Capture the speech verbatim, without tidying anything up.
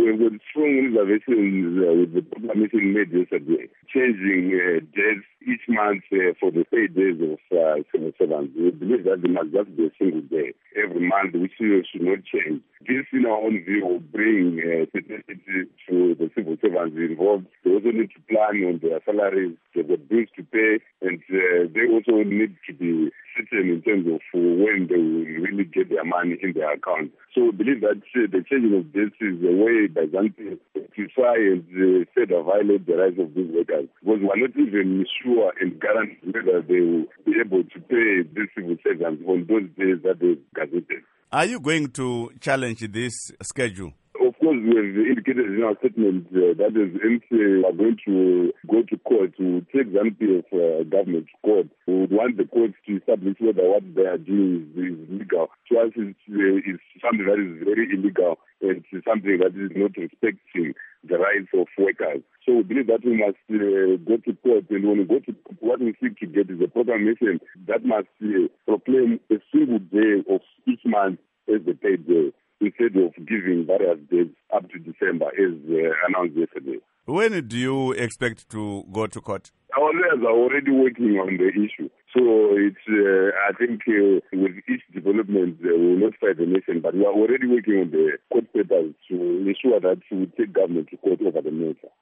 we've got strong reservations uh, with the proclamation made yesterday, changing uh, days each month uh, for the paid days of uh, civil servants. We believe that there must just be a single day every month, which should not change. This, in our own view, will bring uh, stability to the civil servants involved. They also need to plan on their salaries, they've got bills to pay, and uh, they also need to be certain in terms of when they will really get their money in their account. So we believe that uh, the changing of this is a way by Zante to try and uh, further violate the rights of these workers, because we are not even sure and guarantee whether they will be able to pay these civil servants on those days that they gazetted. Are you going to challenge this schedule? Of course, we have indicated in our statement uh, that is, M C A are going to go to court to take ZANU-P F uh, government to court. We would want the courts to establish whether what they are doing is, is legal. To us, it's, uh, it's something that is very illegal, and it's something that is not respecting the rights of workers. So we believe that we must uh, go to court, and when we go to court, what we seek to get is a proclamation that must uh, proclaim a single day of each month as the paid day, instead of giving various days up to December as uh, announced yesterday. When do you expect to go to court? Our lawyers are already working on the issue. So it's, uh, I think uh, with each development, uh, we will notify the nation, but we are already working on the court papers to ensure that we take government to court over the matter.